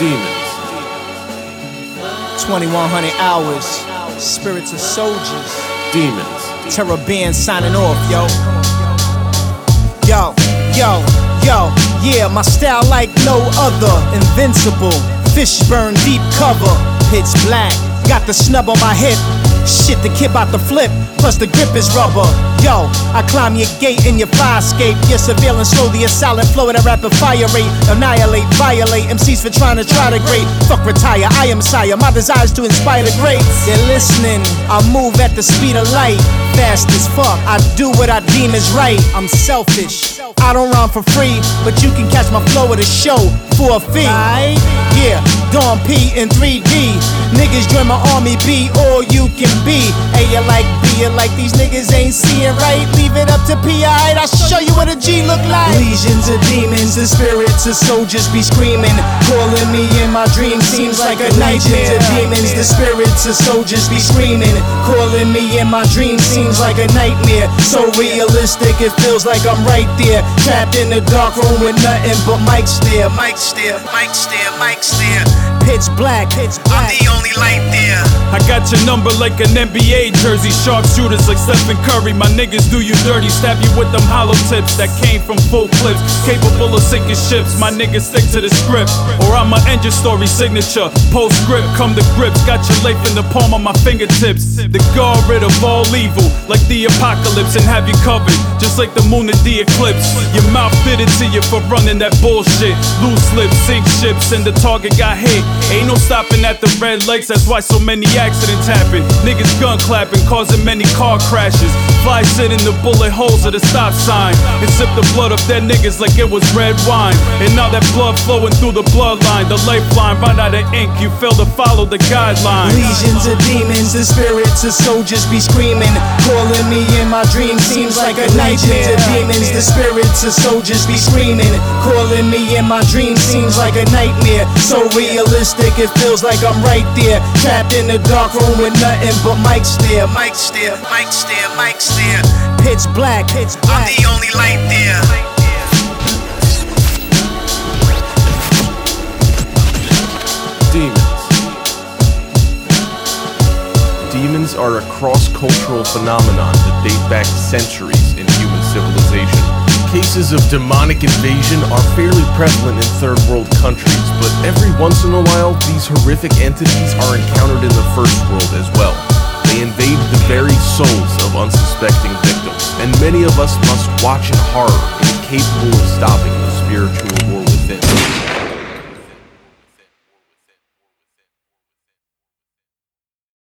Demons. 2100 hours. Spirits of soldiers. Demons. Terror Band signing off, yo. Yo, yo, yo. Yeah, my style like no other. Invincible. Fishburne deep cover. Pitch black. Got the snub on my hip. Shit, the kid bout to flip, plus the grip is rubber. Yo, I climb your gate and your fire escape. You're surveilling slowly a silent flow at a rapid fire rate. Annihilate, violate MCs for trying to try to great. Fuck retire, I am sire. My desire is to inspire the greats. They're listening, I move at the speed of light. Fast as fuck, I do what I deem is right. I'm selfish, I don't rhyme for free, but you can catch my flow at a show for a fee. Yeah, Dawn P in 3D. Niggas join my army, be all you can be. Hey, you like B, you like these niggas ain't seeing right. Leave it up to P.I. I'll show you what a G look like. Legions of demons, the spirits of soldiers be screaming. Calling me in my dreams seems like a nightmare. Legions of demons, the spirits of soldiers be screaming. Calling me in my dreams seems like a nightmare. So realistic, it feels like I'm right there. Trapped in the dark room with nothing but mics there. Mics there, mics there, mics there. Pitch black, I'm the only light there. I got your number like an NBA jersey. Sharpshooters like Stephen Curry. My niggas do you dirty. Stab you with them hollow tips that came from full clips. Capable of sinking ships. My niggas stick to the script, or I'ma end your story signature. Postscript, come to grips. Got your life in the palm of my fingertips. The guard rid of all evil, like the apocalypse, and have you covered, just like the moon at the eclipse. Your mouth fitted to you for running that bullshit. Loose lips, sink ships, and the target got hit. Ain't no stopping at the red lights, that's why so many accidents happen. Niggas gun clapping, causing many car crashes. Fly sit in the bullet holes of the stop sign and sip the blood of dead niggas like it was red wine. And now that blood flowing through the bloodline, the lifeline run out of ink, you fail to follow the guidelines. Legions of demons, the spirits of soldiers be screaming. Calling me in my dreams seems like a nightmare. Legions of demons, the spirits of soldiers be screaming. Calling me in my dreams seems like a nightmare. So realistic, it feels like I'm right there. Trapped in the dark room with nothing but mics there. Mics there, mics there, mics there. Pitch black, I'm the only light there. Demons. Demons are a cross-cultural phenomenon that date back centuries in human civilization. Cases of demonic invasion are fairly prevalent in third world countries, but every once in a while, these horrific entities are encountered in the first world as well. They invade the very souls of unsuspecting victims, and many of us must watch in horror, incapable of stopping the spiritual war.